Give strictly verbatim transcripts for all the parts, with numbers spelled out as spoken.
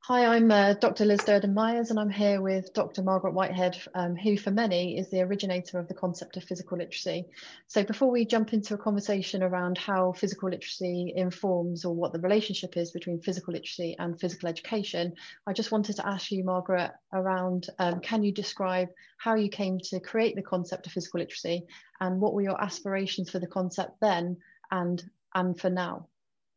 Hi, I'm uh, Doctor Liz Durden-Myers, and I'm here with Doctor Margaret Whitehead, um, who for many is the originator of the concept of physical literacy. So before we jump into a conversation around how physical literacy informs or what the relationship is between physical literacy and physical education, I just wanted to ask you, Margaret, around um, can you describe how you came to create the concept of physical literacy and what were your aspirations for the concept then and, and for now?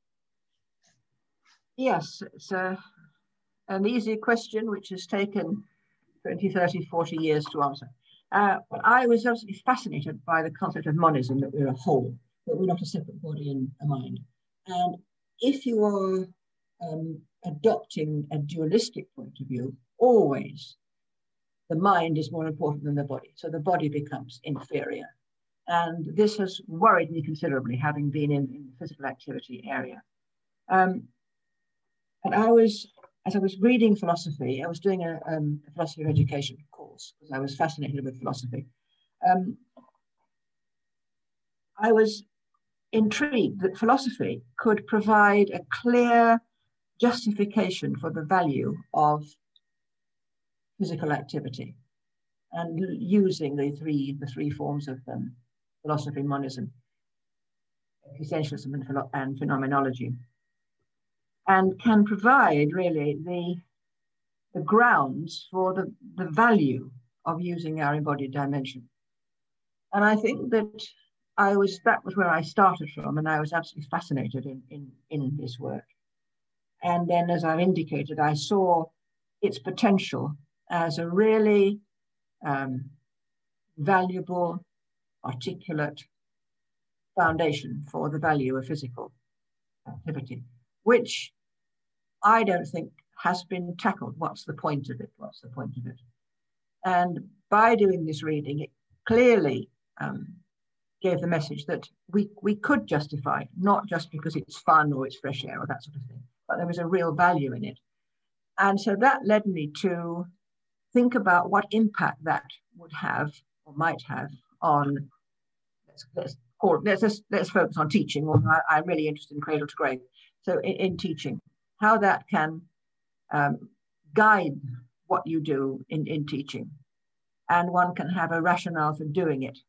Yes, it's a an easy question which has taken twenty, thirty, forty years to answer. Uh, but I was absolutely fascinated by the concept of monism, that we're a whole, that we're not a separate body and a mind. And if you are um, adopting a dualistic point of view, always the mind is more important than the body. So the body becomes inferior. And this has worried me considerably, having been in, in the physical activity area. Um, and I was As I was reading philosophy, I was doing a, um, a philosophy of education course because I was fascinated with philosophy. Um, I was intrigued that philosophy could provide a clear justification for the value of physical activity, and using the three the three forms of um, philosophy: monism, essentialism, and, philo- and phenomenology, and can provide really the the grounds for the, the value of using our embodied dimension. And I think that I was, that was where I started from, and I was absolutely fascinated in, in, in this work. And then, as I've indicated, I saw its potential as a really um, valuable, articulate foundation for the value of physical activity, which I don't think has been tackled. What's the point of it? What's the point of it? And by doing this reading, it clearly um, gave the message that we, we could justify, not just because it's fun or it's fresh air or that sort of thing, but there was a real value in it. And so that led me to think about what impact that would have or might have on, let's, let's, call, let's, let's, let's focus on teaching, or I, I'm really interested in cradle to grave. So in, in teaching, how that can um, guide what you do in, in teaching, and one can have a rationale for doing it.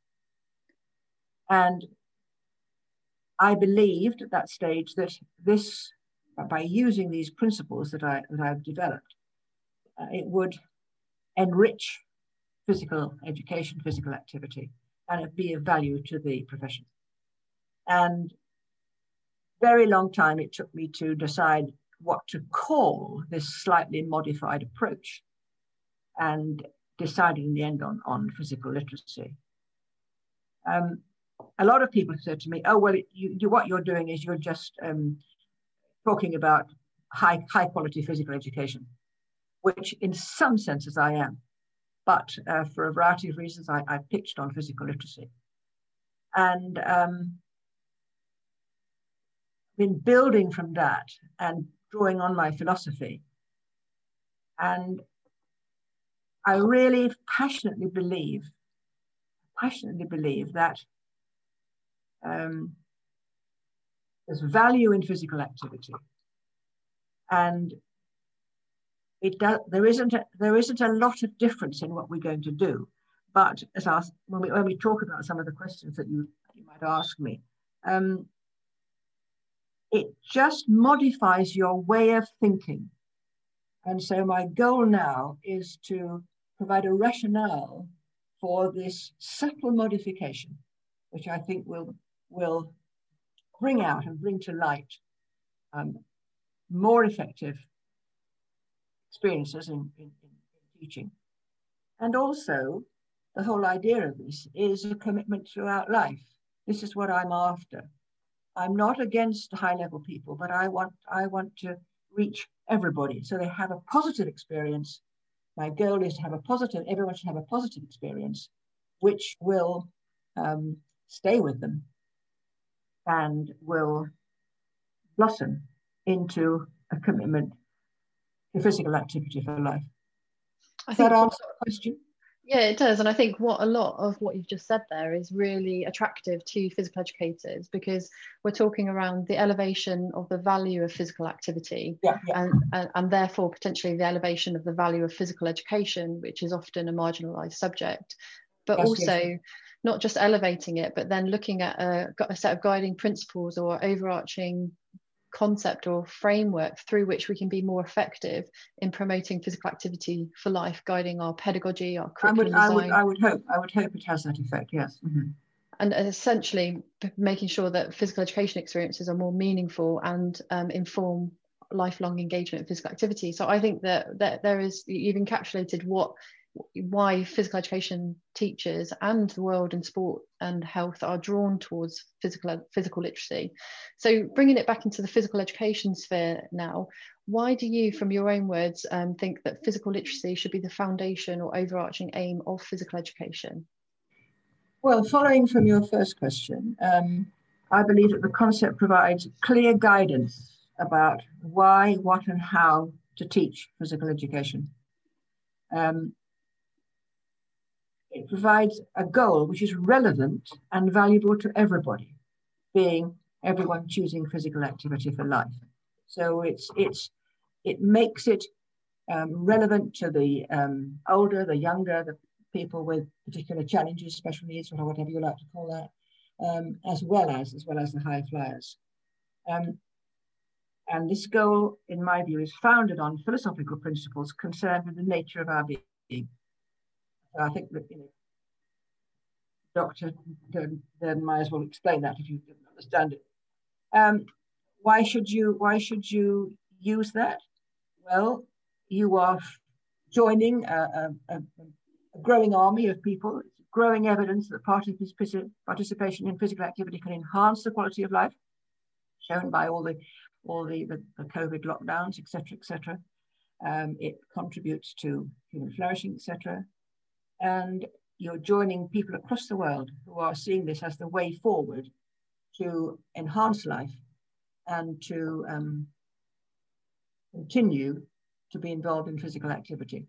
And I believed at that stage that this, by using these principles that, I, that I've developed, uh, it would enrich physical education, physical activity, and it be of value to the profession. And very long time it took me to decide what to call this slightly modified approach, and decided in the end on, on physical literacy. Um, a lot of people said to me, oh, well, you, you, what you're doing is you're just um, talking about high, high quality physical education, which in some senses I am. But uh, for a variety of reasons, I, I pitched on physical literacy. And um, been building from that and drawing on my philosophy. And I really passionately believe, passionately believe that um, there's value in physical activity. And it does, there isn't a, there isn't a lot of difference in what we're going to do. But as I, when we when we talk about some of the questions that you, you might ask me, um, it just modifies your way of thinking. And so my goal now is to provide a rationale for this subtle modification, which I think will, will bring out and bring to light um, more effective experiences in, in, in teaching. And also, the whole idea of this is a commitment throughout life. This is what I'm after. I'm not against high-level people, but I want, I want to reach everybody so they have a positive experience. My goal is to have a positive, everyone should have a positive experience, which will um, stay with them and will blossom into a commitment to physical activity for life. I Does think that answer the question? Yeah, it does. And I think what a lot of what you've just said there is really attractive to physical educators, because we're talking around the elevation of the value of physical activity, Yeah, yeah. and, and, and therefore potentially the elevation of the value of physical education, which is often a marginalized subject. But Yes, yes, also yes. not just elevating it, but then looking at a, a set of guiding principles or overarching concept or framework through which we can be more effective in promoting physical activity for life, guiding our pedagogy, our I would, curriculum I would, design, I would hope, I would hope it has that effect. Yes. Mm-hmm. and essentially making sure that physical education experiences are more meaningful and um, inform lifelong engagement in physical activity. So I think that, that there is, you've encapsulated what why physical education teachers and the world in sport and health are drawn towards physical physical literacy. So bringing it back into the physical education sphere now, why do you, from your own words, um, think that physical literacy should be the foundation or overarching aim of physical education? Well, following from your first question, um, I believe that the concept provides clear guidance about why, what, and how to teach physical education. Um, it provides a goal which is relevant and valuable to everybody, being everyone choosing physical activity for life. So it's it's it makes it um, relevant to the um, older, the younger, the people with particular challenges, special needs, or whatever you like to call that, um, as well as as well as the high flyers. Um, and this goal, in my view, is founded on philosophical principles concerned with the nature of our being. So I think that, you know, Doctor then, then might as well explain that if you didn't understand it. Um, why should you why should you use that? Well, you are joining a, a, a growing army of people. It's growing evidence that participation in physical activity can enhance the quality of life, shown by all the all the, the, the COVID lockdowns, et cetera, et cetera. Um, it contributes to human flourishing, et cetera. And you're joining people across the world who are seeing this as the way forward to enhance life and to um, continue to be involved in physical activity.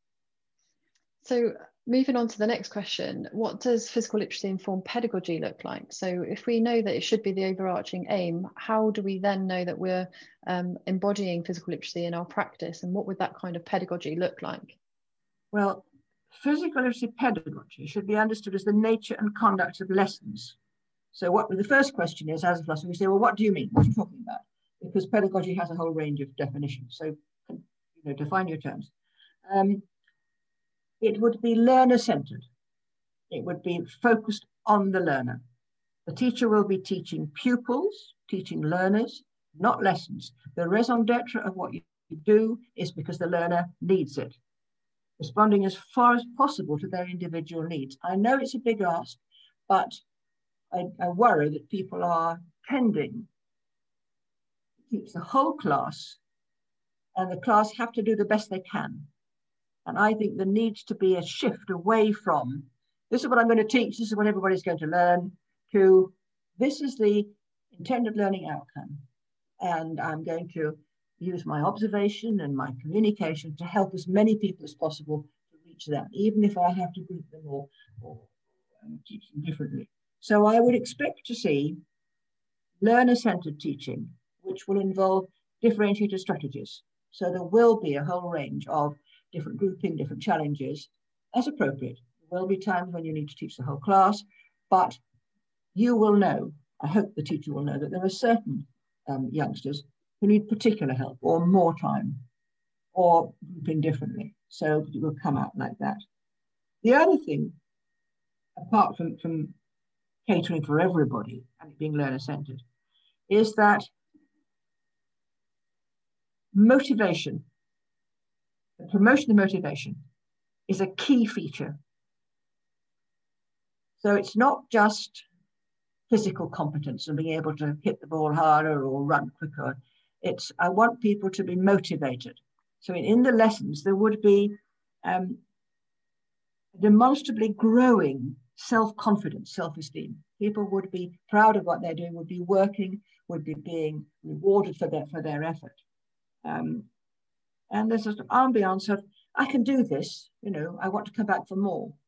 So moving on to the next question, what does physical literacy informed pedagogy look like? So if we know that it should be the overarching aim, how do we then know that we're um, embodying physical literacy in our practice, and what would that kind of pedagogy look like? Well, physical literacy pedagogy should be understood as the nature and conduct of lessons. So what the first question is, as a philosopher, we say, well, what do you mean? What are you talking about? Because pedagogy has a whole range of definitions. So, you know, define your terms. Um, it would be learner-centered. It would be focused on the learner. The teacher will be teaching pupils, teaching learners, not lessons. The raison d'etre of what you do is because the learner needs it, responding as far as possible to their individual needs. I know it's a big ask, but I, I worry that people are tending to teach the whole class, and the class have to do the best they can. And I think there needs to be a shift away from, this is what I'm going to teach, this is what everybody's going to learn, to this is the intended learning outcome. And I'm going to use my observation and my communication to help as many people as possible to reach that, even if I have to group them or, or um, teach them differently. So I would expect to see learner-centered teaching, which will involve differentiated strategies. So there will be a whole range of different grouping, different challenges as appropriate. There will be times when you need to teach the whole class, but you will know, I hope the teacher will know, that there are certain um, youngsters who need particular help or more time or grouping differently. So it will come out like that. The other thing, apart from, from catering for everybody and it being learner-centered, is that motivation, the promotion of motivation, is a key feature. So it's not just physical competence and being able to hit the ball harder or run quicker. It's, I want people to be motivated. So in, in the lessons, there would be um, demonstrably growing self-confidence, self-esteem. People would be proud of what they're doing, would be working, would be being rewarded for their, for their effort. Um, and there's an ambiance of, I can do this, you know, I want to come back for more.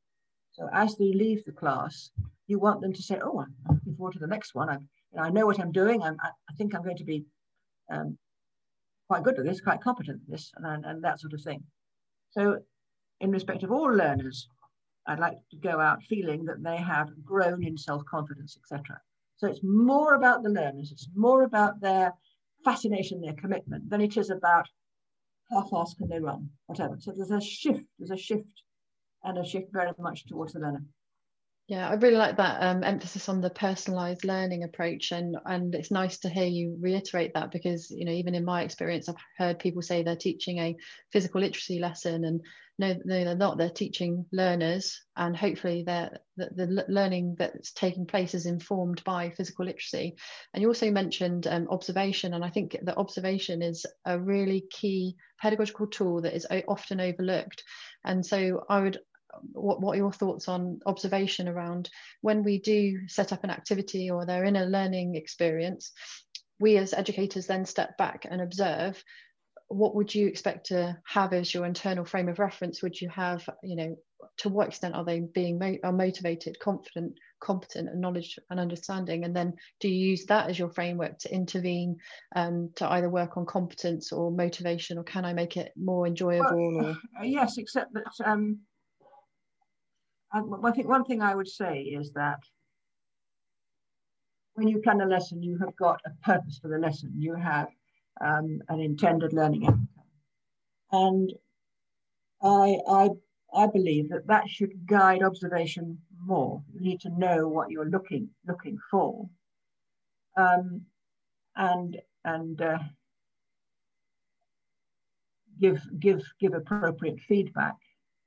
So as they leave the class, you want them to say, oh, I'm looking forward to the next one. I, you know, I know what I'm doing. I'm, I, I think I'm going to be um, quite good at this, quite competent at this, and, and that sort of thing. So in respect of all learners, I'd like to go out feeling that they have grown in self-confidence, et cetera. So it's more about the learners, it's more about their fascination, their commitment, than it is about how fast can they run, whatever. So there's a shift, there's a shift, and a shift very much towards the learner. Yeah, I really like that um, emphasis on the personalised learning approach, and and it's nice to hear you reiterate that, because you know, even in my experience, I've heard people say they're teaching a physical literacy lesson, and no, no, they're not. They're teaching learners, and hopefully they're, the, the learning that's taking place is informed by physical literacy. And you also mentioned um, observation, and I think that observation is a really key pedagogical tool that is often overlooked. And so I would. What, what are your thoughts on observation around when we do set up an activity or they're in a learning experience, we as educators then step back and observe. What would you expect to have as your internal frame of reference? Would you have, you know, to what extent are they being mo are motivated, confident, competent, and knowledge and understanding? And then do you use that as your framework to intervene, um, to either work on competence or motivation, or can I make it more enjoyable? Well, or yes, except that um, I think one thing I would say is that when you plan a lesson, you have got a purpose for the lesson. You have um, an intended learning outcome. And I, I, I believe that that should guide observation more. You need to know what you're looking, looking for. Um, and and uh, give, give, give appropriate feedback.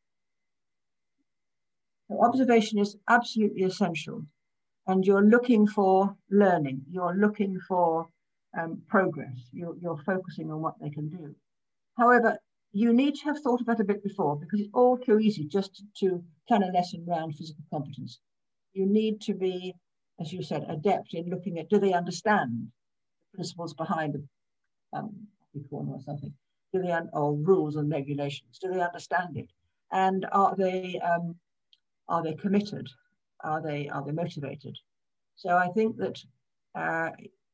So observation is absolutely essential. And you're looking for learning, you're looking for um, progress, you're, you're focusing on what they can do. However, you need to have thought about it a bit before, because it's all too easy just to plan a lesson around physical competence. You need to be, as you said, adept in looking at, do they understand the principles behind the um, reform or something? Do they, or rules and regulations, do they understand it? And are they, um, are they committed? Are they, are they motivated? So I think that, uh,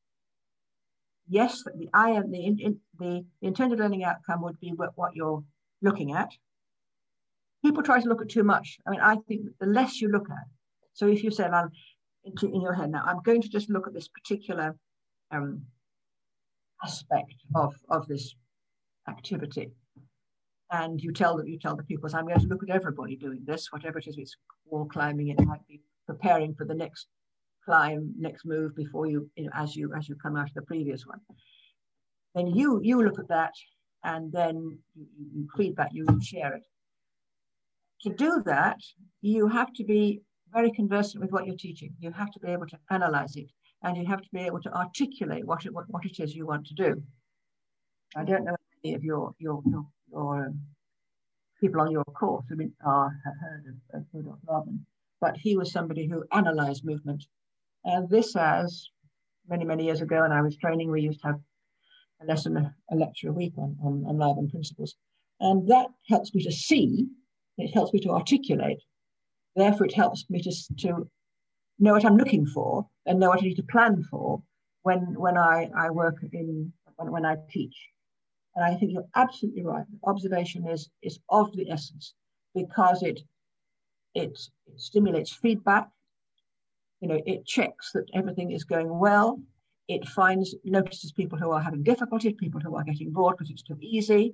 yes, the, I am the, in, the intended learning outcome would be what, what you're looking at. People try to look at too much. I mean, I think the less you look at, so if you said, I'm into, in your head now, I'm going to just look at this particular um, aspect of, of this activity. And you tell them, you tell the people, so I'm going to look at everybody doing this, whatever it is, it's wall climbing, it might be preparing for the next climb, next move before you, you know, as you as you come out of the previous one. Then you you look at that, and then you, you feedback, you share it. To do that, you have to be very conversant with what you're teaching. You have to be able to analyze it, and you have to be able to articulate what it what, what it is you want to do. I don't know if any of your your your, your um, people on your course I mean, are have heard of, of Rudolf Laban, but he was somebody who analyzed movement. And this as many, many years ago, when I was training, we used to have a lesson, a lecture a week on, on, on Laban principles. And that helps me to see, it helps me to articulate. Therefore, it helps me to, to know what I'm looking for and know what I need to plan for when, when I, I work in, when, when I teach. And I think you're absolutely right. Observation is, is of the essence, because it, it, it stimulates feedback. You know, it checks that everything is going well. It finds, notices people who are having difficulty, people who are getting bored because it's too easy.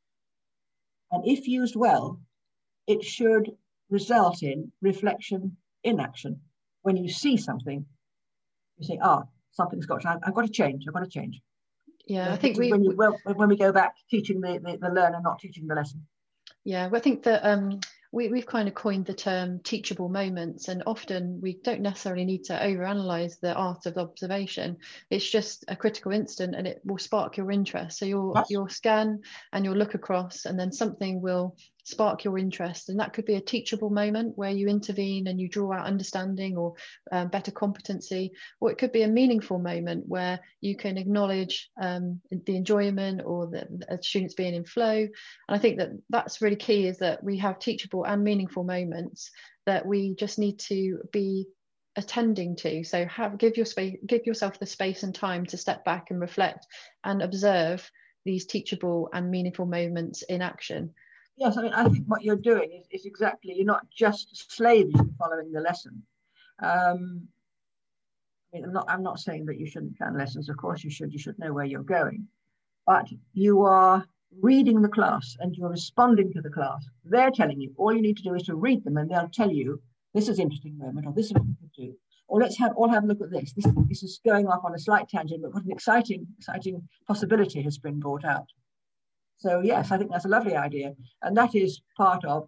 And if used well, it should result in reflection in action. When you see something, you say, ah, oh, something's got to, I've, I've got to change, I've got to change. Yeah, and I think we, when, you, well, when we go back teaching the, the, the learner, not teaching the lesson. Yeah, I think that um, we, we've kind of coined the term teachable moments, and often we don't necessarily need to overanalyze the art of observation. It's just a critical instant, and it will spark your interest. So you'll, Yes. you'll scan and you'll look across, and then something will spark your interest. And that could be a teachable moment where you intervene and you draw out understanding or um, better competency, or it could be a meaningful moment where you can acknowledge um, the enjoyment or the, the students being in flow. And I think that that's really key, is that we have teachable and meaningful moments that we just need to be attending to. So have give your space, give yourself the space and time to step back and reflect and observe these teachable and meaningful moments in action. Yes, I mean, I think what you're doing is, is exactly, you're not just slaving following the lesson. Um, I mean, I'm not, I'm not saying that you shouldn't plan lessons. Of course you should, you should know where you're going. But you are reading the class and you're responding to the class. They're telling you, all you need to do is to read them and they'll tell you, this is an interesting moment, or this is what you could do. Or let's have all have a look at this. This, this is going off on a slight tangent, but what an exciting, exciting possibility has been brought out. So yes, I think that's a lovely idea. And that is part of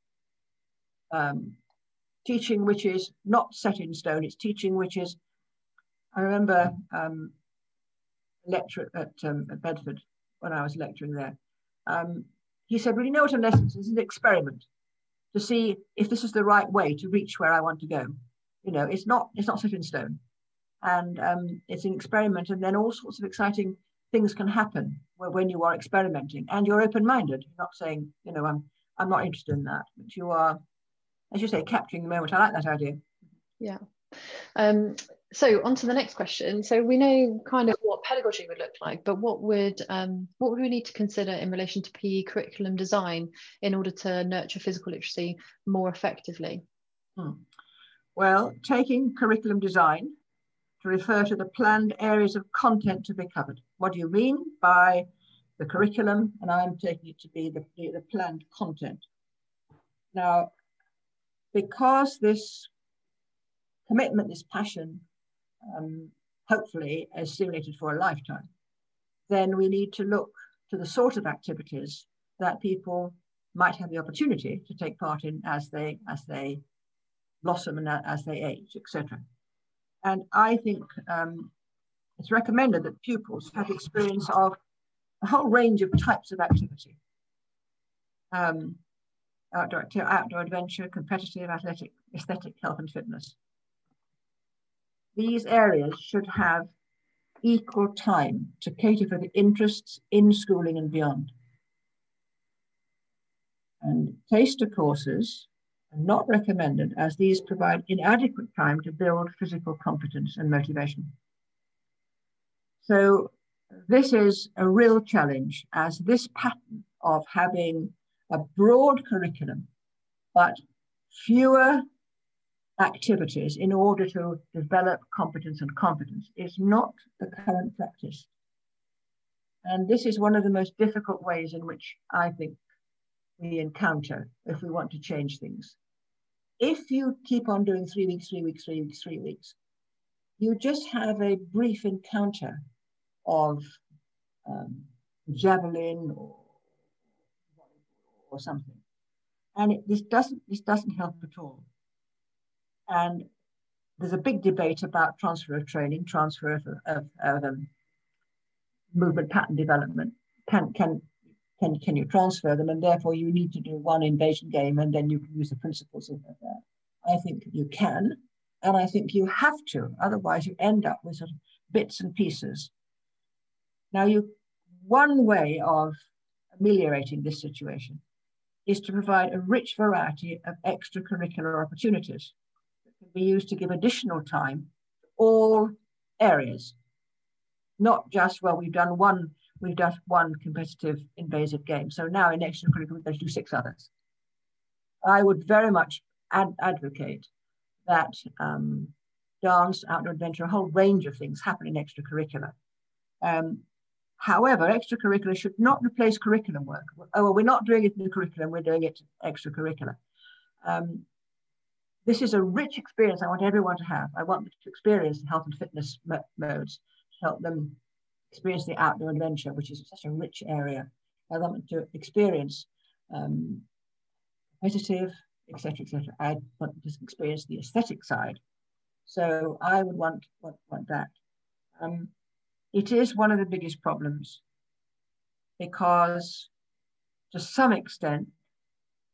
um, teaching which is not set in stone. It's teaching which is, I remember um, a lecturer at, um, at Bedford when I was lecturing there. Um, he said, well, you know what a lesson is? It's an experiment to see if this is the right way to reach where I want to go. You know, it's not, it's not set in stone. And um, it's an experiment, and then all sorts of exciting things can happen when you are experimenting and you're open-minded. You're not saying, you know, I'm I'm not interested in that, but you are, as you say, capturing the moment. I like that idea. Yeah. Um, so on to the next question. So we know kind of what pedagogy would look like, but what would um, what would we need to consider in relation to P E curriculum design in order to nurture physical literacy more effectively? Hmm. Well, taking curriculum design to refer to the planned areas of content to be covered. What do you mean by the curriculum? And I'm taking it to be the, the, the planned content. Now, because this commitment, this passion, um, hopefully is stimulated for a lifetime, then we need to look to the sort of activities that people might have the opportunity to take part in as they, as they blossom and as they age, et cetera. And I think um, it's recommended that pupils have experience of a whole range of types of activity. Um, outdoor, outdoor adventure, competitive, athletic, aesthetic, health and fitness. These areas should have equal time to cater for the interests in schooling and beyond. And taster courses are not recommended, as these provide inadequate time to build physical competence and motivation. So this is a real challenge, as this pattern of having a broad curriculum, but fewer activities in order to develop competence and competence is not the current practice. And this is one of the most difficult ways in which I think we encounter if we want to change things. If you keep on doing three weeks, three weeks, three weeks, three weeks, you just have a brief encounter of um, javelin or, or something. And it, this doesn't this doesn't help at all. And there's a big debate about transfer of training, transfer of, of, of um, movement pattern development. Can, can, can, can you transfer them? And therefore you need to do one invasion game and then you can use the principles of that. I think you can, and I think you have to. Otherwise you end up with sort of bits and pieces. Now, you, one way of ameliorating this situation is to provide a rich variety of extracurricular opportunities that can be used to give additional time to all areas. Not just, well, we've done one, we've done one competitive invasive game, so now in extracurricular we're going to do six others. I would very much ad advocate that um, dance, outdoor adventure, a whole range of things happen in extracurricular. Um, However, extracurricular should not replace curriculum work. Oh, well, we're not doing it in the curriculum, we're doing it extracurricular. Um, this is a rich experience I want everyone to have. I want them to experience the health and fitness modes, to help them experience the outdoor adventure, which is such a rich area. I want them to experience um, competitive, et cetera, et cetera. I want them to experience the aesthetic side. So I would want, want, want that. Um, It is one of the biggest problems because, to some extent,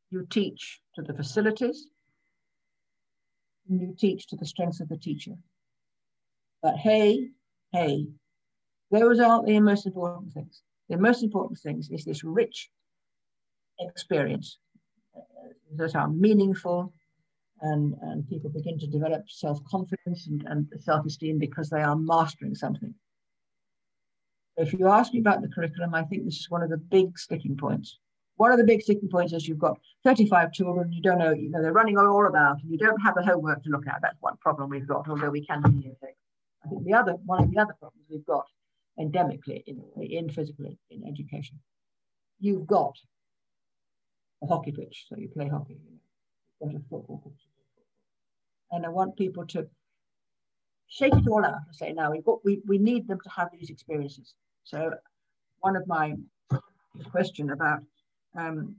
you teach to the facilities, and you teach to the strengths of the teacher. But hey, hey, those aren't the most important things. The most important things is this rich experience that are meaningful, and, and people begin to develop self-confidence and, and self-esteem because they are mastering something. If you ask me about the curriculum, I think this is one of the big sticking points. One of the big sticking points is you've got thirty-five children, you don't know, you know, they're running all about, and you don't have the homework to look at. That's one problem we've got, although we can do things. I think the other, one of the other problems we've got endemically in, in physically in education, you've got a hockey pitch, so you play hockey. You know. You've got a football pitch. And I want people to shake it all out and say, now we've got, we, we need them to have these experiences. So one of my question about um,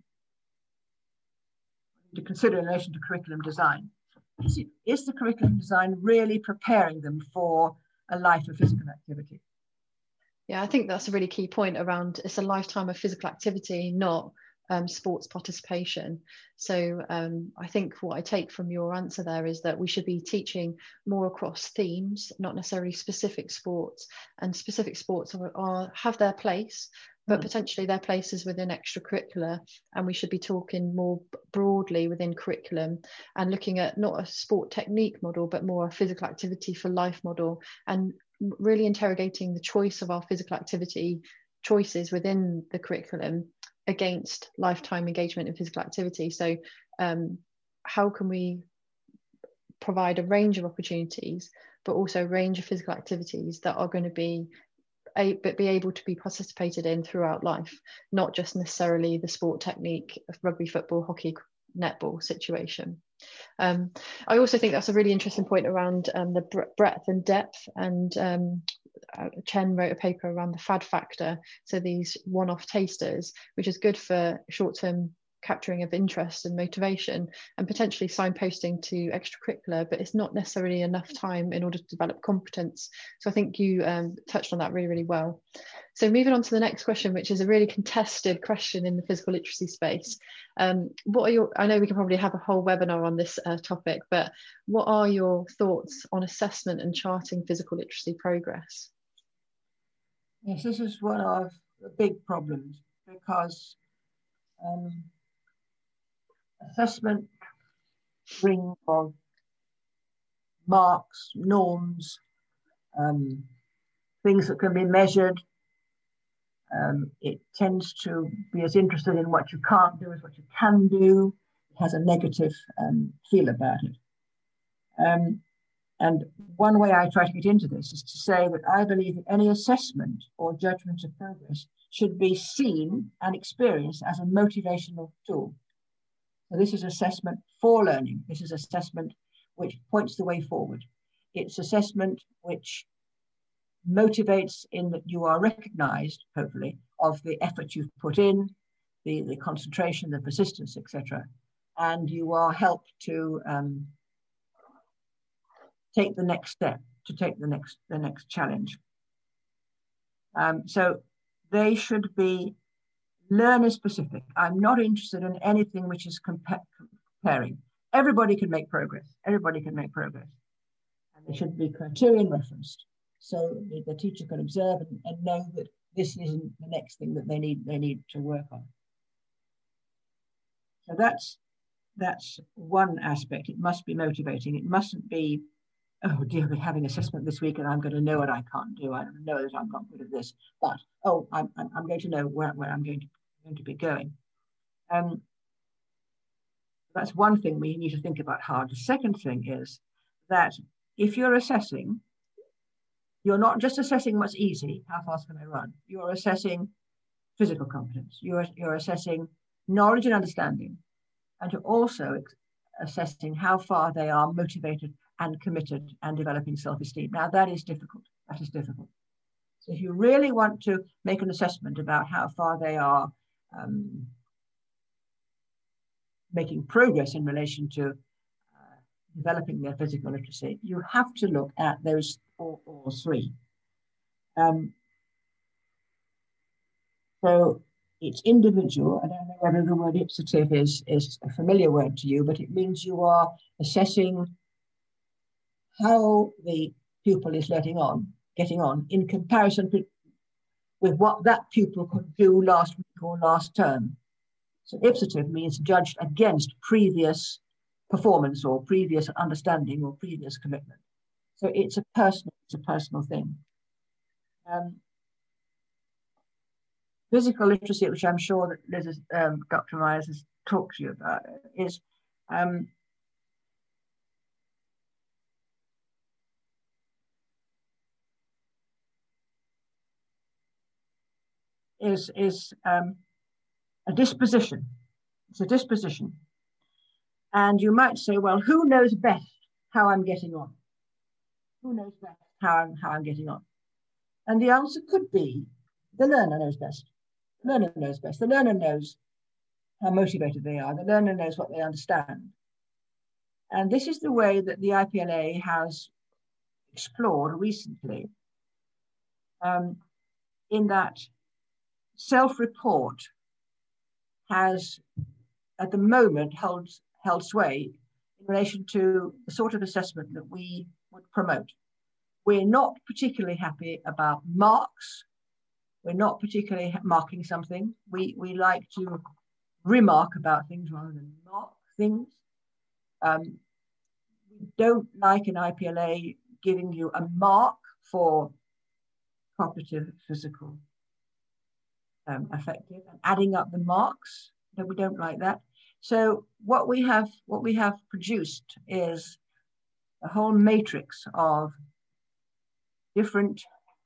to consider in relation to curriculum design, is, it, is the curriculum design really preparing them for a life of physical activity? Yeah, I think that's a really key point around it's a lifetime of physical activity, not um, sports participation. So um, I think what I take from your answer there is that we should be teaching more across themes, not necessarily specific sports, and specific sports are, are have their place, but potentially their places within extracurricular, and we should be talking more broadly within curriculum and looking at not a sport technique model, but more a physical activity for life model, and really interrogating the choice of our physical activity choices within the curriculum against lifetime engagement in physical activity. So um, how can we provide a range of opportunities, but also a range of physical activities that are going to be A, but be able to be participated in throughout life, not just necessarily the sport technique of rugby, football, hockey, netball situation. Um, I also think that's a really interesting point around um, the breadth and depth, and um, uh, Chen wrote a paper around the fad factor, so these one-off tasters, which is good for short-term capturing of interest and motivation, and potentially signposting to extracurricular, but it's not necessarily enough time in order to develop competence. So I think you um, touched on that really, really well. So moving on to the next question, which is a really contested question in the physical literacy space. Um, what are your, I know we can probably have a whole webinar on this uh, topic, but what are your thoughts on assessment and charting physical literacy progress? Yes, this is one of the big problems, because um, assessment ring of marks, norms, um, things that can be measured. Um, it tends to be as interested in what you can't do as what you can do. It has a negative um, feel about it. Um, and one way I try to get into this is to say that I believe that any assessment or judgment of progress should be seen and experienced as a motivational tool. So this is assessment for learning. This is assessment which points the way forward. It's assessment which motivates in that you are recognized, hopefully, of the effort you've put in, the, the concentration, the persistence, et cetera. And you are helped to um, take the next step, to take the next, the next challenge. Um, so they should be learner specific. I'm not interested in anything which is compa comparing. Everybody can make progress. Everybody can make progress. And they should be criterion referenced, so the, the teacher can observe and, and know that this isn't the next thing that they need, they need to work on. So that's, that's one aspect. It must be motivating. It mustn't be, oh dear, we're having assessment this week and I'm going to know what I can't do. I know that I'm not good at this, but oh, I'm, I'm, I'm going to know where, where I'm going to, going to be going. Um, that's one thing we need to think about hard. The second thing is that if you're assessing, you're not just assessing what's easy, how fast can I run? You're assessing physical competence. You're, you're assessing knowledge and understanding, and you're also assessing how far they are motivated and committed and developing self-esteem. Now that is difficult, that is difficult. So if you really want to make an assessment about how far they are um, making progress in relation to uh, developing their physical literacy, you have to look at those all, all three. Um, so it's individual. I don't know whether the word ipsative is, is a familiar word to you, but it means you are assessing how the pupil is letting on, getting on in comparison with, with what that pupil could do last week or last term. So ipsative means judged against previous performance or previous understanding or previous commitment. So it's a personal, it's a personal thing. Um, physical literacy, which I'm sure that Liz is, um, Doctor Myers has talked to you about, is um, is is um, a disposition. It's a disposition, and you might say, well, who knows best how I'm getting on? Who knows best how I'm how I'm getting on? And the answer could be the learner knows best. The learner knows best. The learner knows how motivated they are. The learner knows what they understand. And this is the way that the I P L A has explored recently, um, in that self-report has, at the moment, held, held sway in relation to the sort of assessment that we would promote. We're not particularly happy about marks. We're not particularly marking something. We, we like to remark about things rather than mark things. Um, we don't like an I P L A giving you a mark for cognitive, physical, um, affective, and adding up the marks. No, we don't like that. So what we have, what we have produced is a whole matrix of different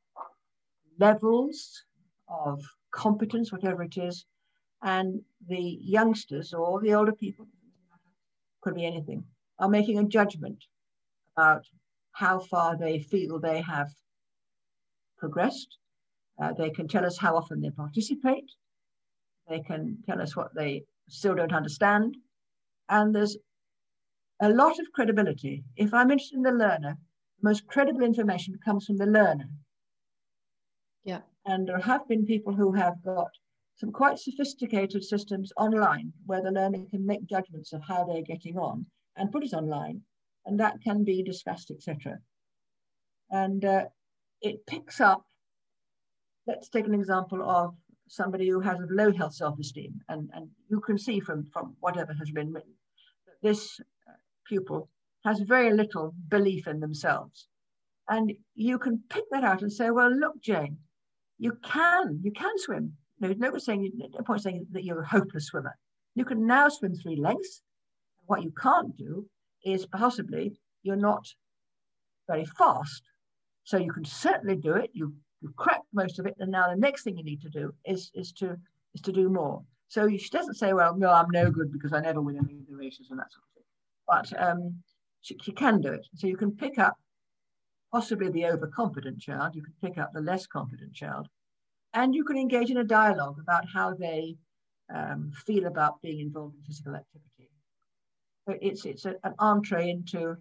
levels of competence, whatever it is, and the youngsters or the older people, could be anything, are making a judgment about how far they feel they have progressed. Uh, they can tell us how often they participate. They can tell us what they still don't understand. And there's a lot of credibility. If I'm interested in the learner, the most credible information comes from the learner. Yeah. And there have been people who have got some quite sophisticated systems online where the learner can make judgments of how they're getting on and put it online, and that can be discussed, et cetera. And uh, it picks up, let's take an example of somebody who has a low health self-esteem, and, and you can see from, from whatever has been written that this pupil has very little belief in themselves. And you can pick that out and say, well, look, Jane, you can, you can swim. No, no one's saying, no point saying that you're a hopeless swimmer. You can now swim three lengths. What you can't do is possibly you're not very fast. So you can certainly do it. You, you crack most of it. And now the next thing you need to do is, is, to, is to do more. So she doesn't say, well, no, I'm no good because I never win any of the races and that sort of thing. But um, she, she can do it. So you can pick up possibly the overconfident child. You can pick up the less confident child. And you can engage in a dialogue about how they um, feel about being involved in physical activity. So it's, it's a, an entree into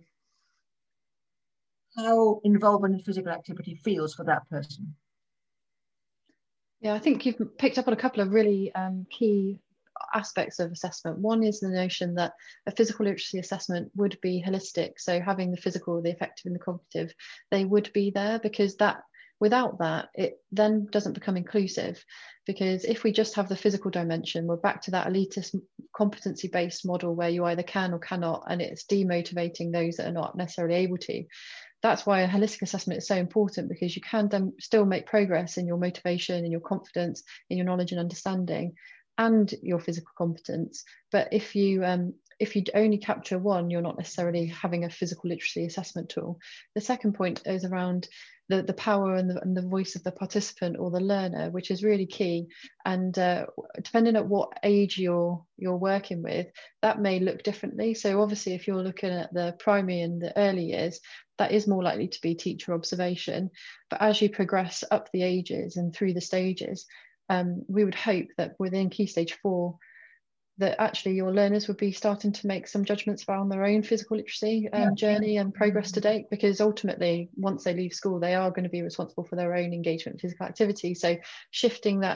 how involvement in physical activity feels for that person. Yeah, I think you've picked up on a couple of really um, key aspects of assessment. One is the notion that a physical literacy assessment would be holistic. So having the physical, the affective and the cognitive, they would be there, because that without that, it then doesn't become inclusive. Because if we just have the physical dimension, we're back to that elitist competency-based model where you either can or cannot, and it's demotivating those that are not necessarily able to. That's why a holistic assessment is so important, because you can then still make progress in your motivation, in your confidence, in your knowledge and understanding, and your physical competence. But if you um, if you only capture one, you're not necessarily having a physical literacy assessment tool. The second point is around the, the power and the, and the voice of the participant or the learner, which is really key. And uh, depending on what age you're, you're working with, that may look differently. So obviously, if you're looking at the primary and the early years, that is more likely to be teacher observation. But as you progress up the ages and through the stages, um, we would hope that within Key Stage four, that actually your learners would be starting to make some judgments around their own physical literacy um, yeah. journey and progress to date, because ultimately, once they leave school, they are going to be responsible for their own engagement in physical activity. So shifting that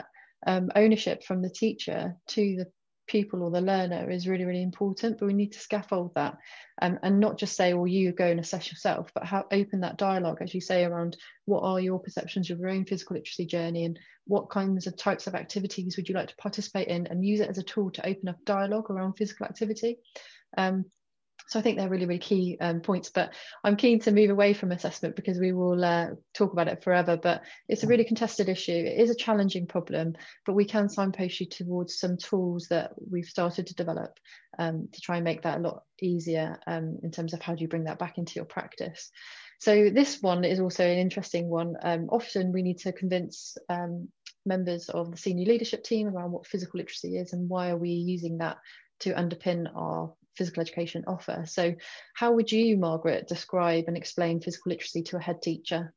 um, ownership from the teacher to the pupil or the learner is really, really important, but we need to scaffold that, um, and not just say, well, you go and assess yourself, but how open that dialogue, as you say, around what are your perceptions of your own physical literacy journey, and what kinds of types of activities would you like to participate in, and use it as a tool to open up dialogue around physical activity. Um, So I think they're really, really key um, points, but I'm keen to move away from assessment because we will uh, talk about it forever, but it's a really contested issue. It is a challenging problem, but we can signpost you towards some tools that we've started to develop um, to try and make that a lot easier um, in terms of how do you bring that back into your practice. So this one is also an interesting one. Um, often we need to convince um, members of the senior leadership team around what physical literacy is and why are we using that to underpin our physical education offer. So how would you, Margaret, describe and explain physical literacy to a head teacher?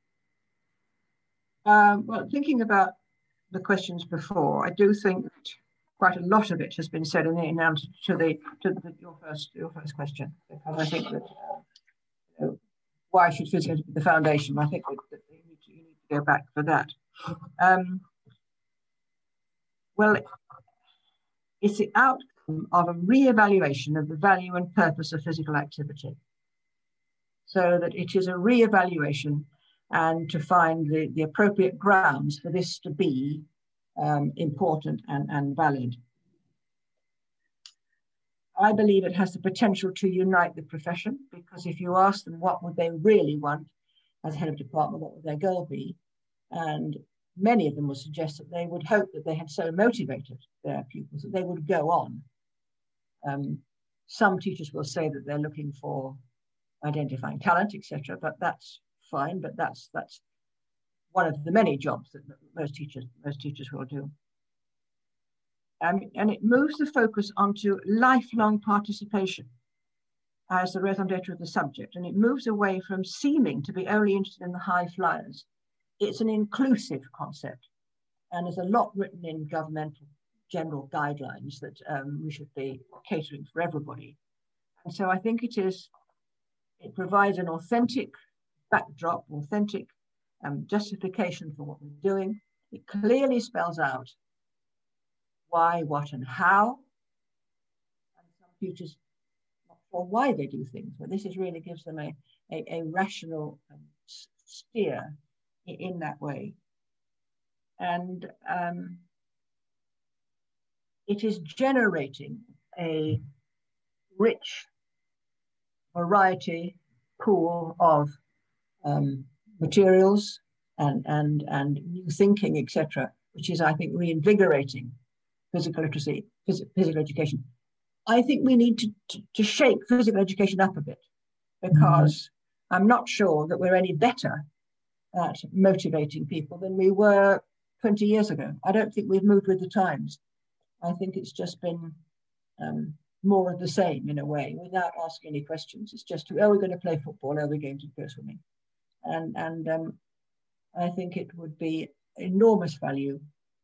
Um, well, thinking about the questions before, I do think that quite a lot of it has been said in the in answer to the to the, your first your first question, because I think that uh, you know, why should physical be the foundation? I think that, that you, need to, you need to go back for that. Um, well, it's the outcome of a re-evaluation of the value and purpose of physical activity, so that it is a re-evaluation and to find the, the appropriate grounds for this to be um, important and, and valid. I believe it has the potential to unite the profession, because if you ask them what would they really want as head of department, what would their goal be? And many of them will suggest that they would hope that they had so motivated their pupils that they would go on. Um, some teachers will say that they're looking for identifying talent, et cetera, but that's fine, but that's that's one of the many jobs that most teachers most teachers will do. Um, and it moves the focus onto lifelong participation as the raison d'etre of the subject, and it moves away from seeming to be only interested in the high flyers. It's an inclusive concept, and there's a lot written in governmental general guidelines that um, we should be catering for everybody. And so I think it is, it provides an authentic backdrop, authentic um, justification for what we're doing. It clearly spells out why, what, and how. And some teachers not sure why they do things, but this is really gives them a, a, a rational um, steer in, in that way. And um, it is generating a rich variety pool of um, materials and, and, and new thinking, et cetera, which is, I think, reinvigorating physical literacy, phys physical education. I think we need to, to, to shake physical education up a bit, because mm-hmm. I'm not sure that we're any better at motivating people than we were twenty years ago. I don't think we've moved with the times. I think it's just been um, more of the same in a way, without asking any questions. It's just, oh, we're going to play football, oh, we're going to go swimming. And, and um, I think it would be enormous value.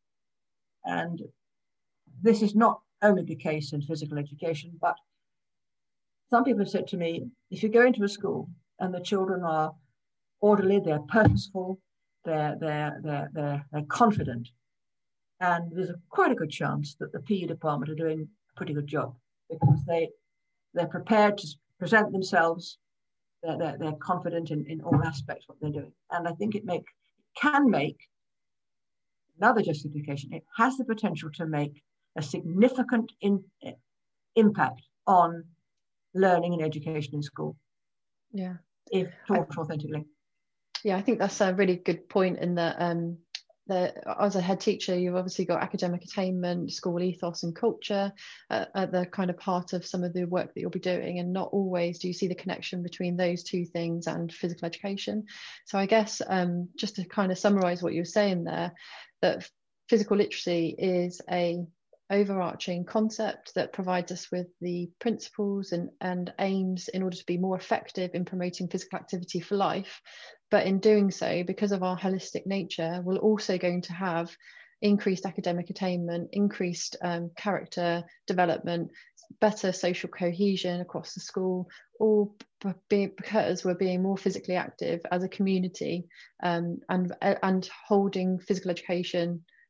And this is not only the case in physical education, but some people have said to me, if you go into a school and the children are orderly, they're purposeful, they're, they're, they're, they're, they're confident, and there's a, quite a good chance that the P E department are doing a pretty good job, because they, they're prepared to present themselves, they're, they're, they're confident in, in all aspects of what they're doing. And I think it make, can make, another justification, it has the potential to make a significant in, uh, impact on learning and education in school. Yeah. If taught I, authentically. Yeah, I think that's a really good point in that um, the, as a head teacher, you've obviously got academic attainment, school ethos and culture uh, at the kind of part of some of the work that you'll be doing, and not always do you see the connection between those two things and physical education. So I guess um, just to kind of summarize what you were saying there, that physical literacy is a overarching concept that provides us with the principles and, and aims in order to be more effective in promoting physical activity for life. But in doing so, because of our holistic nature, we're also going to have increased academic attainment, increased um, character development, better social cohesion across the school, all be, because we're being more physically active as a community, um, and, and holding physical education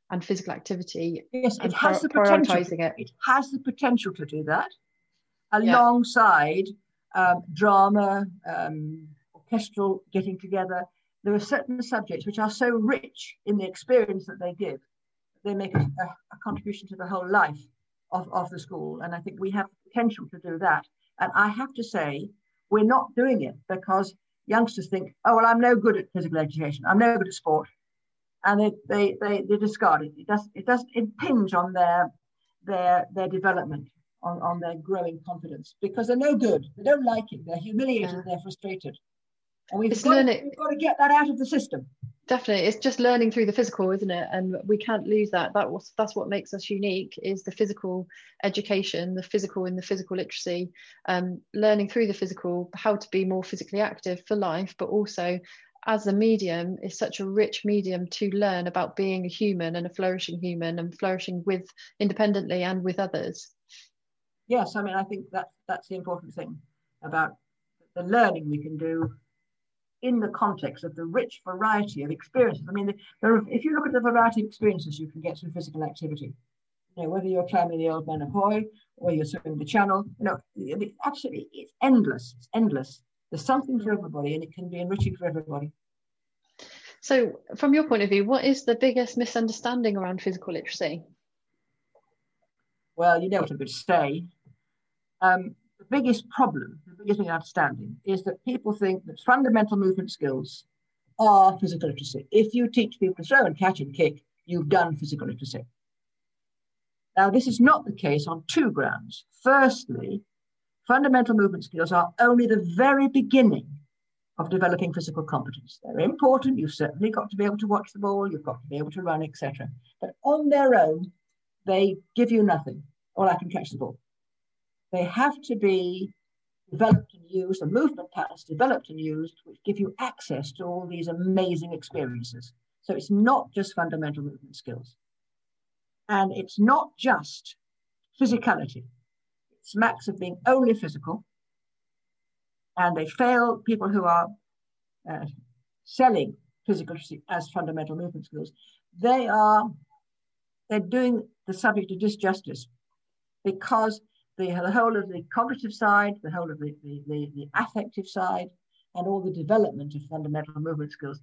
and physical activity, yes, and it has the prioritizing it. It has the potential to do that, Yeah. alongside um, drama, um, orchestral getting together. There are certain subjects which are so rich in the experience that they give. They make a, a, a contribution to the whole life of, of the school. And I think we have the potential to do that. And I have to say, we're not doing it because youngsters think, oh, well, I'm no good at physical education. I'm no good at sport. And they, they, they, they discard it. It doesn't, it doesn't impinge on their, their, their development, on, on their growing confidence, because they're no good. They don't like it. They're humiliated. Yeah. They're frustrated. And we've got, to, we've got to get that out of the system. Definitely. It's just learning through the physical, isn't it? And we can't lose that. That was, that's what makes us unique, is the physical education, the physical in the physical literacy, um, learning through the physical, how to be more physically active for life, but also as a medium is such a rich medium to learn about being a human and a flourishing human and flourishing with independently and with others. Yes, I mean, I think that that's the important thing about the learning we can do in the context of the rich variety of experiences. I mean, there are, if you look at the variety of experiences you can get through physical activity, you know, whether you're climbing the Old Man of Hoy or you're swimming the Channel, you know, it, absolutely, it's endless. It's endless. There's something for everybody, and it can be enriching for everybody. So, from your point of view, what is the biggest misunderstanding around physical literacy? Well, you know what I'm going to say. Um, the biggest problem, the biggest misunderstanding, is that people think that fundamental movement skills are physical literacy. If you teach people to throw and catch and kick, you've done physical literacy. Now, this is not the case on two grounds. Firstly, fundamental movement skills are only the very beginning of developing physical competence. They're important. You've certainly got to be able to watch the ball. You've got to be able to run, et cetera. But on their own, they give you nothing. All I can catch the ball. They have to be developed and used, the movement patterns developed and used, which give you access to all these amazing experiences. So it's not just fundamental movement skills. And it's not just physicality. It smacks of being only physical. And they fail people who are uh, selling physical as fundamental movement skills. They are, they're doing the subject a disjustice, because the, the whole of the cognitive side, the whole of the, the, the, the affective side, and all the development of fundamental movement skills,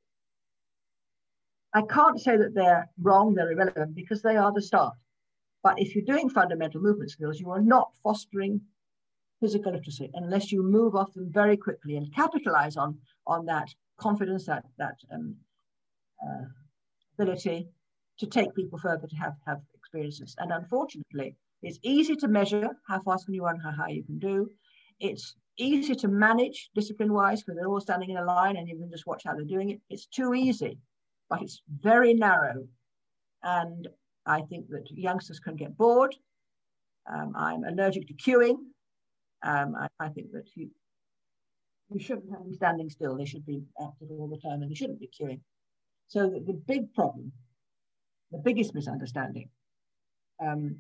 I can't say that they're wrong, they're irrelevant, because they are the start. But if you're doing fundamental movement skills, you are not fostering physical literacy unless you move off them very quickly and capitalize on, on that confidence, that, that um, uh, ability to take people further, to have, have experiences. And unfortunately, it's easy to measure how fast can you run, how high you can do. It's easy to manage discipline-wise because they're all standing in a line and you can just watch how they're doing it. It's too easy, but it's very narrow. And I think that youngsters can get bored. Um, I'm allergic to queuing. Um, I, I think that you, you shouldn't have them standing still. They should be active all the time and they shouldn't be queuing. So the, the big problem, the biggest misunderstanding um,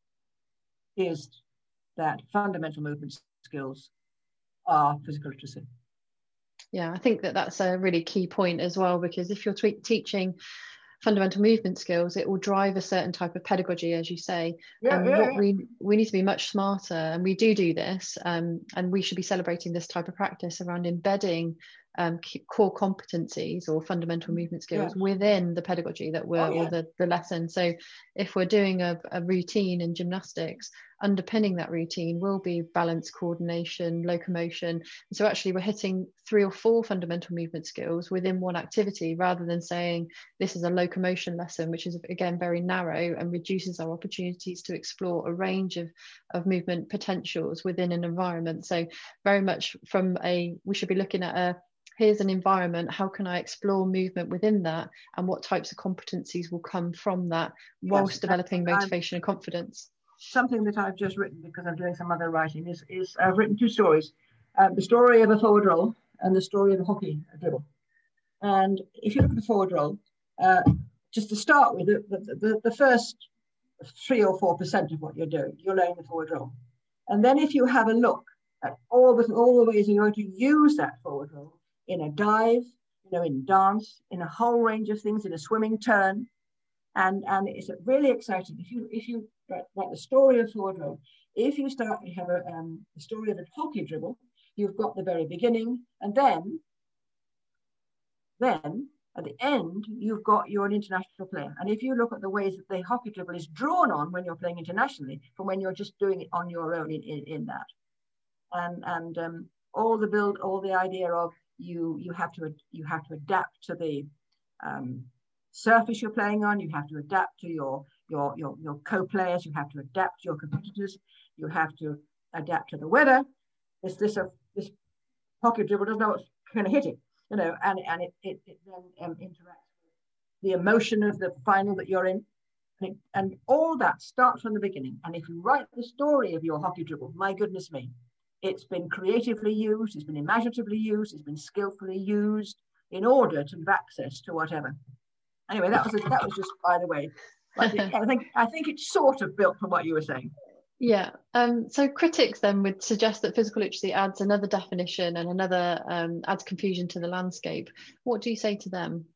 is that fundamental movement skills are physical literacy. Yeah, I think that that's a really key point as well, because if you're teaching fundamental movement skills, it will drive a certain type of pedagogy, as you say. Yeah, and yeah, what yeah. we we need to be much smarter, and we do do this, um, and we should be celebrating this type of practice around embedding um, core competencies or fundamental movement skills yeah. within the pedagogy that we're, oh, yeah. or the, the lesson. So if we're doing a, a routine in gymnastics, underpinning that routine will be balance, coordination, locomotion. So actually we're hitting three or four fundamental movement skills within one activity, rather than saying this is a locomotion lesson, which is again very narrow and reduces our opportunities to explore a range of, of movement potentials within an environment. So very much from a, we should be looking at a, here's an environment, how can I explore movement within that, and what types of competencies will come from that, whilst yes, developing motivation I'm, and confidence. Something that I've just written, because I'm doing some other writing, is, is I've written two stories. Um, the story of a forward roll and the story of a hockey dribble. And if you look at the forward roll, uh, just to start with, the, the, the first three or four percent of what you're doing, you're laying the forward roll. And then if you have a look at all the, all the ways you're going to use that forward roll, in a dive, you know, in dance, in a whole range of things, in a swimming turn, And, and it's really exciting. If you, if you write, write the story of Ford Road, if you start, you have a, um, a story of a hockey dribble, you've got the very beginning, and then, then at the end, you've got you're an international player. And if you look at the ways that the hockey dribble is drawn on when you're playing internationally, from when you're just doing it on your own in, in, in that, and and um, all the build, all the idea of you you have to you have to adapt to the um, surface you're playing on. You have to adapt to your your your your co-players. You have to adapt to your competitors. You have to adapt to the weather. This this uh, this hockey dribble doesn't know what's going to hit it, you know, and and it it, it then um, interacts with the emotion of the final that you're in, and, it, and all that starts from the beginning. And if you write the story of your hockey dribble, my goodness me, it's been creatively used, it's been imaginatively used, it's been skillfully used in order to have access to whatever. Anyway, that was a, that was just by the way. But I think I think it's sort of built from what you were saying. Yeah. Um, so critics then would suggest that physical literacy adds another definition and another um, adds confusion to the landscape. What do you say to them?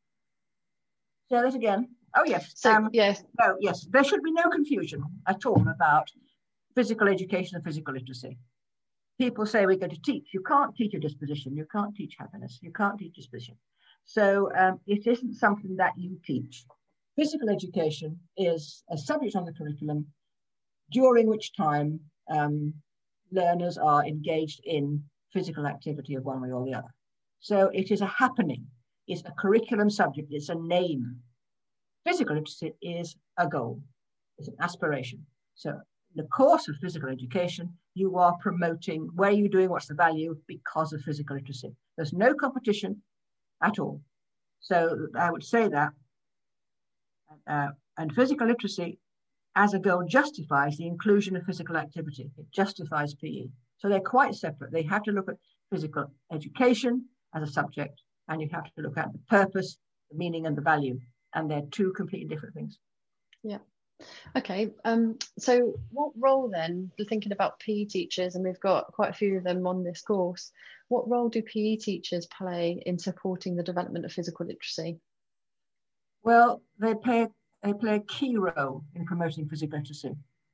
Say that again. Oh yes. So um, yes. No, yes. There should be no confusion at all about physical education and physical literacy. People say we're going to teach. You can't teach a disposition. You can't teach happiness. You can't teach disposition. So um, it isn't something that you teach. Physical education is a subject on the curriculum during which time um, learners are engaged in physical activity of one way or the other. So it is a happening. It's a curriculum subject. It's a name. Physical literacy is a goal. It's an aspiration. So in the course of physical education, you are promoting where you're doing what's the value because of physical literacy. There's no competition at all. So I would say that, uh, and physical literacy as a goal justifies the inclusion of physical activity. It justifies P E. So they're quite separate. They have to look at physical education as a subject, and you have to look at the purpose, the meaning, and the value. And they're two completely different things. Yeah. Okay. Um, so what role then, thinking about P E teachers, and we've got quite a few of them on this course, what role do P E teachers play in supporting the development of physical literacy? Well, they play They play a key role in promoting physical literacy.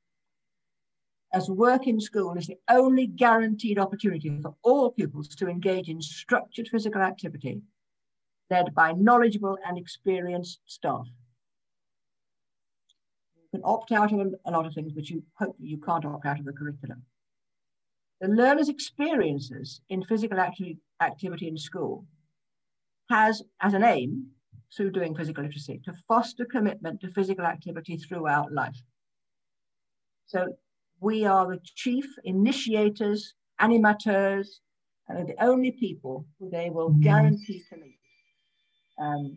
As work in school is the only guaranteed opportunity for all pupils to engage in structured physical activity led by knowledgeable and experienced staff. You can opt out of a lot of things, but you hope you can't opt out of the curriculum. The learner's experiences in physical acti- activity in school has as an aim, through doing physical literacy, to foster commitment to physical activity throughout life. So we are the chief initiators, animateurs, and are the only people who they will guarantee to meet um,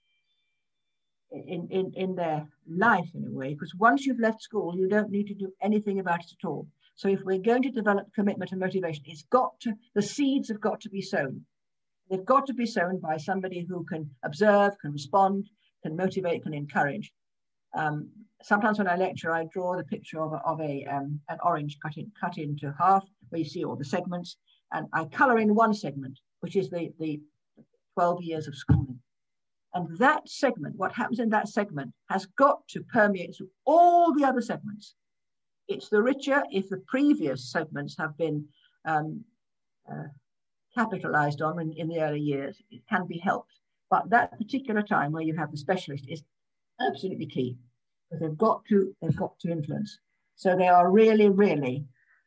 in, in, in their life in a way, because once you've left school, you don't need to do anything about it at all. So if we're going to develop commitment and motivation, it's got to, the seeds have got to be sown. They've got to be sown by somebody who can observe, can respond, can motivate, can encourage. Um, sometimes when I lecture, I draw the picture of a, of a um, an orange cut, in, cut into half, where you see all the segments, and I colour in one segment, which is the, the twelve years of schooling. And that segment, what happens in that segment, has got to permeate through all the other segments. It's the richer if the previous segments have been um, uh, capitalized on in, in the early years. It can be helped. But that particular time where you have the specialist is absolutely key, because they've got to, they've got to influence. So they are really, really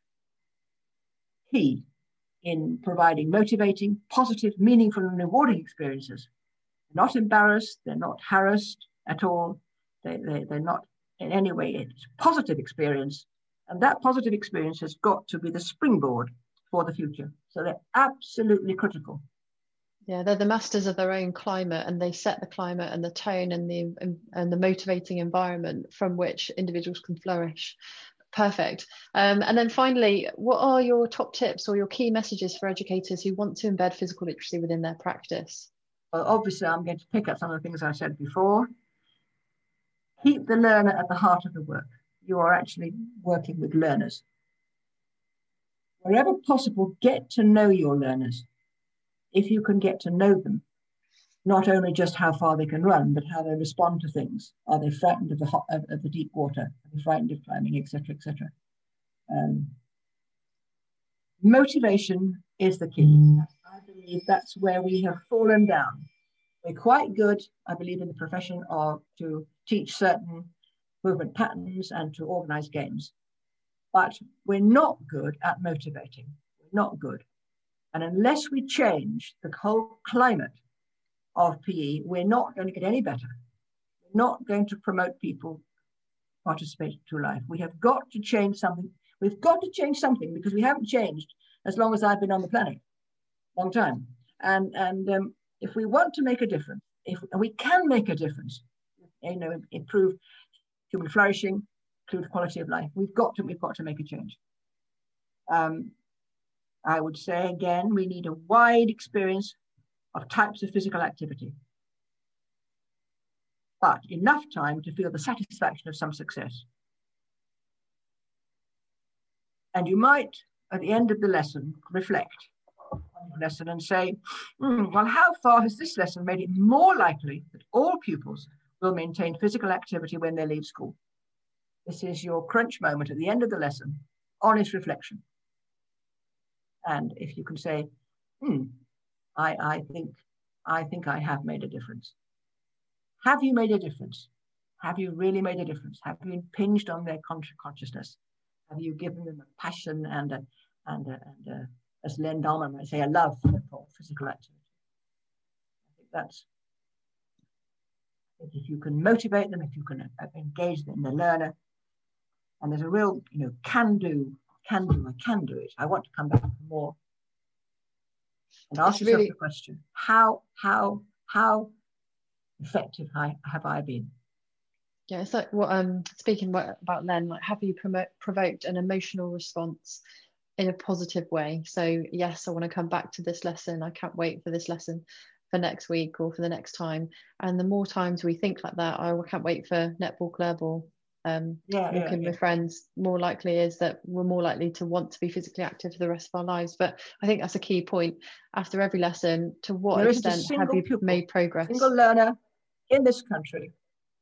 key in providing motivating, positive, meaningful, and rewarding experiences. They're not embarrassed, they're not harassed at all. They, they, they're not in any way, it's a positive experience. And that positive experience has got to be the springboard for the future. So they're absolutely critical. Yeah, they're the masters of their own climate, and they set the climate and the tone and the and the motivating environment from which individuals can flourish. Perfect. Um, and then finally, what are your top tips or your key messages for educators who want to embed physical literacy within their practice? Well, obviously, I'm going to pick up some of the things I said before. Keep the learner at the heart of the work. You are actually working with learners. Wherever possible, get to know your learners. If you can get to know them, not only just how far they can run, but how they respond to things. Are they frightened of the hot, of, of the deep water? Are they frightened of climbing, et cetera, et cetera. Um, motivation is the key. I believe that's where we have fallen down. We're quite good, I believe, in the profession of to teach certain movement patterns and to organize games. But we're not good at motivating. We're not good. And unless we change the whole climate of P E, we're not going to get any better. We're not going to promote people participating through life. We have got to change something. We've got to change something because we haven't changed as long as I've been on the planet. Long time. And, and um, if we want to make a difference, if we can make a difference, you know, improve human flourishing, improve quality of life, we've got to, we've got to make a change. Um, I would say again, we need a wide experience of types of physical activity, but enough time to feel the satisfaction of some success. And you might, at the end of the lesson, reflect on the lesson and say, mm, well, how far has this lesson made it more likely that all pupils will maintain physical activity when they leave school? This is your crunch moment at the end of the lesson, honest reflection. And if you can say, hmm, I, I think I think I have made a difference. Have you made a difference? Have you really made a difference? Have you impinged on their consciousness? Have you given them a passion and a, and a, and a, as Len Dalman might say, a love for physical activity? I think that's, if you can motivate them, if you can engage them in the learner, and there's a real, you know, can do, can do, I can do it. I want to come back for more. And ask yourself the question, how, how, how effective have I been? Yeah, it's like what um speaking about Len, like have you promote, provoked an emotional response in a positive way? So yes, I want to come back to this lesson. I can't wait for this lesson for next week or for the next time. And the more times we think like that, I can't wait for netball club or um yeah, walking yeah, yeah. with friends, more likely is that we're more likely to want to be physically active for the rest of our lives. But I think that's a key point after every lesson. To what there extent have you pupil, made progress? Single learner in this country.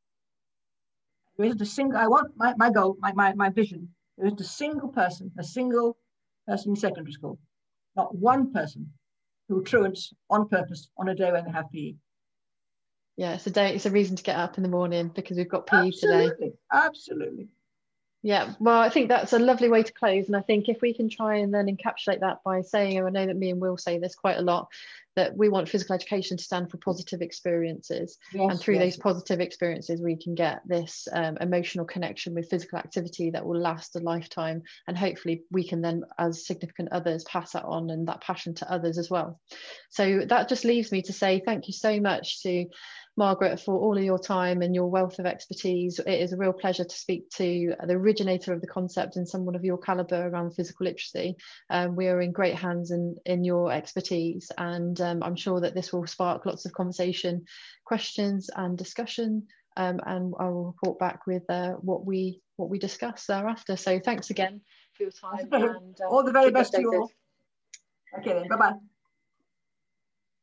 There isn't a single, I want my, my goal, my, my, my vision, there isn't a single person, a single person in secondary school, not one person who truants on purpose on a day when they have P E. Yeah, it's a day, it's a reason to get up in the morning because we've got P E absolutely, today. Absolutely. Yeah, well, I think that's a lovely way to close. And I think if we can try and then encapsulate that by saying, and I know that me and Will say this quite a lot, that we want physical education to stand for positive experiences. Yes, and through yes. those positive experiences, we can get this um, emotional connection with physical activity that will last a lifetime. And hopefully we can then, as significant others, pass that on and that passion to others as well. So that just leaves me to say thank you so much to Margaret for all of your time and your wealth of expertise. It is a real pleasure to speak to the originator of the concept and someone of your calibre around physical literacy. Um, we are in great hands in, in your expertise, and um, I'm sure that this will spark lots of conversation, questions and discussion, um, and I will report back with uh, what we what we discuss thereafter. So thanks again for your time. And, uh, all the very best to you all. Okay then, bye-bye.